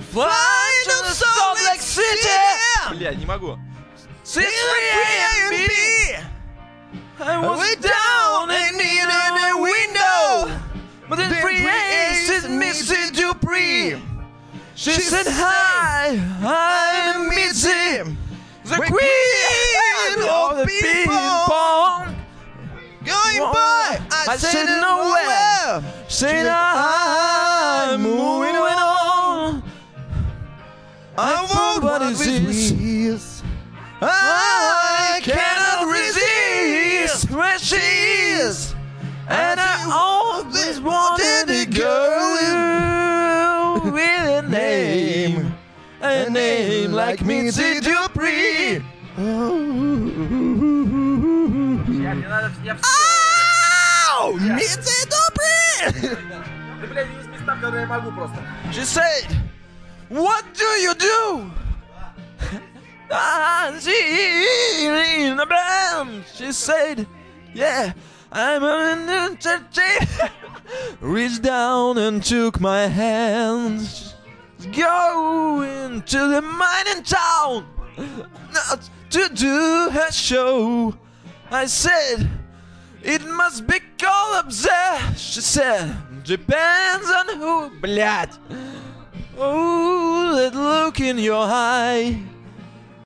flying to Salt Lake City. Бля, не могу. 6 a.m. I was down and needed a window, but then 3 a.m. is Missy Dupree. She said hi, I'm Missy, the queen of the ping pong. Going by, I said nowhere. Said I'm moving on. I want what is is. I cannot resist where she is, and I always wanted a girl with a name like Missy Dupree. Ау! Мissy Dupree! Да, бля, есть места, в которые я могу просто. She said, "What do you do?" She in the band. She said, "Yeah, I'm an entertainer." Reached down and took my hands, going to the mining town, not to do her show. I said, "It must be cold up there." She said, "Depends on who." Блять. Oh, that look in your eye.